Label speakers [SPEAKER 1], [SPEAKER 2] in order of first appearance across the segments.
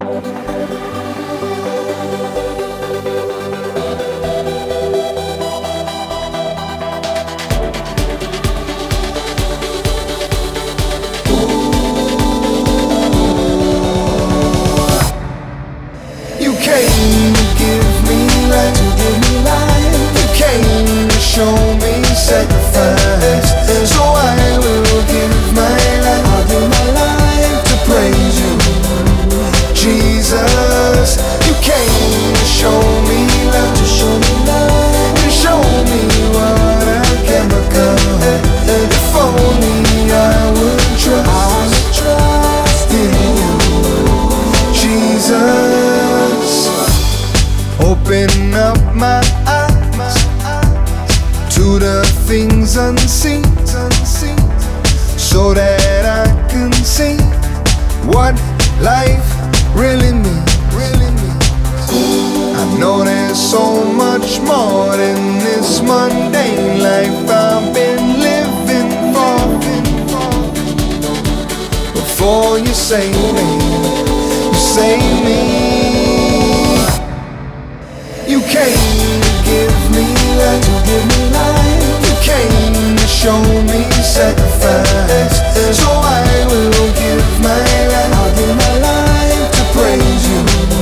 [SPEAKER 1] You came to give me life, You came to show me sacrifice. So I will give my life, I'll give my life to praise you, Jesus. You came to show me love, to show me what I can become. If only I would trust in you, Jesus. Open up my eyes to the things unseen, so that I can see what life really means. I know there's so much more than this mundane life I've been living for. Before you save me, you save me. You came to give me life, You came to show me sacrifice. So I will give my life, I'll give my life to praise you,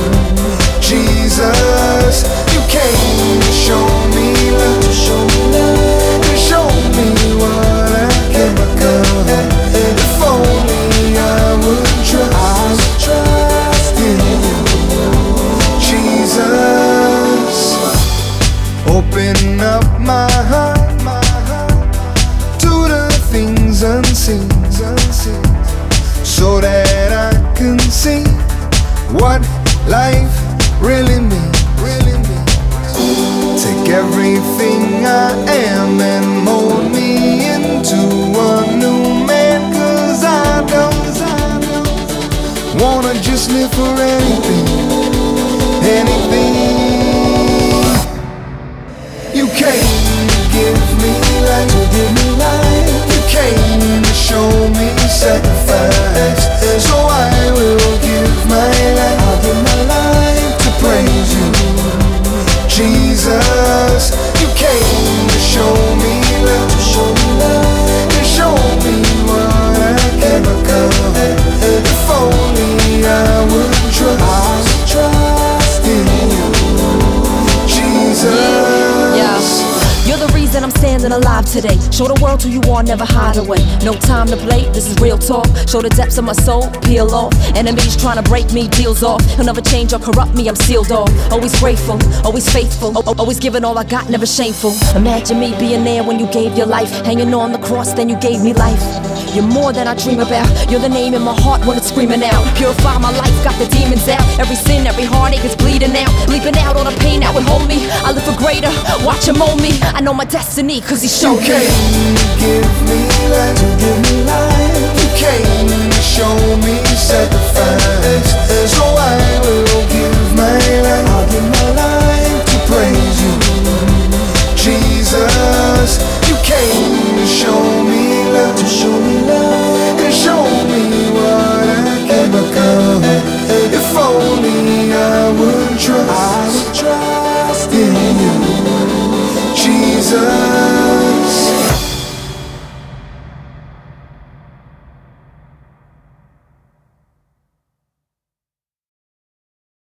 [SPEAKER 1] Jesus. You came to show me love, to show me what I can become. If only I would trust in you, Jesus. Open up my heart to the things unseen, so that I can see what life really means. Take everything I am and mold me into a new man, 'cause I don't wanna just live for anything. You came to give me life, You came to show me sacrifice. So I will give my life, I'll give my life to praise you, Jesus. You came to show me love, to show me what I can become. If only I would trust in you, Jesus.
[SPEAKER 2] You're the reason I'm standing alive today. Show the world who you are, never hide away. No time to play, this is real talk. Show the depths of my soul, peel off. Enemies trying to break me, deals off. He'll never change or corrupt me, I'm sealed off. Always grateful, always faithful, always giving all I got, never shameful. Imagine me being there when you gave your life, hanging on the cross, then you gave me life. You're more than I dream about. You're the name in my heart when it's screaming out. Purify my life, got the demons out. Every sin, every heartache is bleeding out. Leaping out all the pain that would hold me. I live for greater, watch him mold me. I know my destiny, 'cause he showed me.
[SPEAKER 1] You came to give me life, You came to show me sacrifice.